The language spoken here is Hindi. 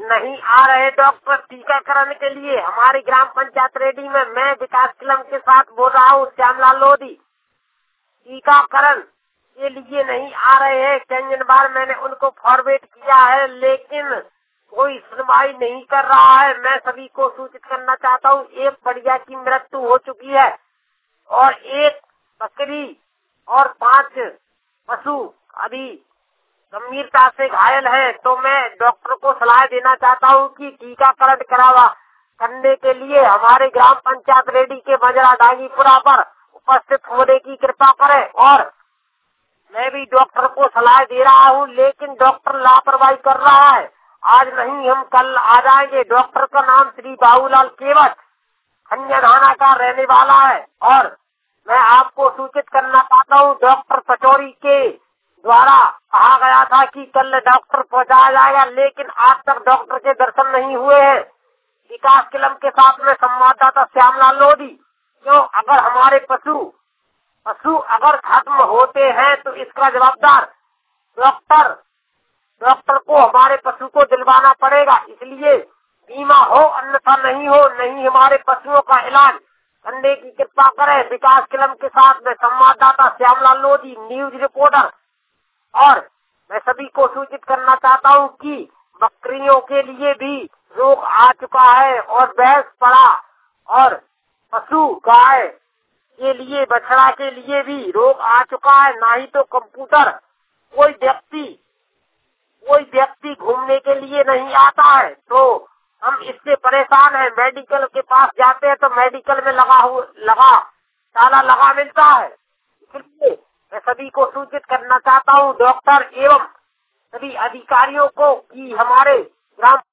नहीं आ रहे डॉक्टर टीकाकरण के लिए हमारी ग्राम पंचायत रेडी में। मैं विकास किलम के साथ बोल रहा हूँ, श्यामलाल लोधी। टीकाकरण के लिए नहीं आ रहे हैं। कई बार मैंने उनको फॉरवर्ड किया है, लेकिन कोई सुनवाई नहीं कर रहा है। मैं सभी को सूचित करना चाहता हूँ, एक बढ़िया की मृत्यु हो चुकी है और एक बकरी और 5 पशु अभी गंभीरता से घायल है। तो मैं डॉक्टर को सलाह देना चाहता हूँ कि टीकाकरण करने के लिए हमारे ग्राम पंचायत रेडी के बजरा डांगीपुरा पर उपस्थित होने की कृपा करें। और मैं भी डॉक्टर को सलाह दे रहा हूँ, लेकिन डॉक्टर लापरवाही कर रहा है। आज नहीं हम कल आ जाएंगे। डॉक्टर का नाम श्री बाबूलाल केवट खंजनाना का रहने वाला है। और मैं आपको सूचित करना चाहता हूँ, डॉक्टर पचौरी के द्वारा कहा गया था कि कल डॉक्टर पहुँचाया जाएगा, लेकिन आज तक डॉक्टर के दर्शन नहीं हुए हैं। विकास किलम के साथ में संवाददाता श्यामलाल लोधी। क्यों, अगर हमारे पशु अगर खत्म होते हैं तो इसका जवाबदार डॉक्टर को हमारे पशु को दिलवाना पड़ेगा। इसलिए बीमा हो अन्यथा नहीं हो, नहीं हमारे पशुओं का इलाज करने की कृपा करें। विकास किलम के साथ में संवाददाता श्यामलाल लोधी, न्यूज रिपोर्टर। और मैं सभी को सूचित करना चाहता हूँ कि बकरियों के लिए भी रोग आ चुका है और भैंस पड़ा और पशु गाय के लिए, बछड़ा के लिए भी रोग आ चुका है। ना ही तो कंप्यूटर कोई व्यक्ति घूमने के लिए नहीं आता है। तो हम इससे परेशान हैं। मेडिकल के पास जाते हैं तो मेडिकल में ताला लगा मिलता है। इसलिए मैं सभी को सूचित करना चाहता हूँ, डॉक्टर एवं सभी अधिकारियों को, कि हमारे ग्राम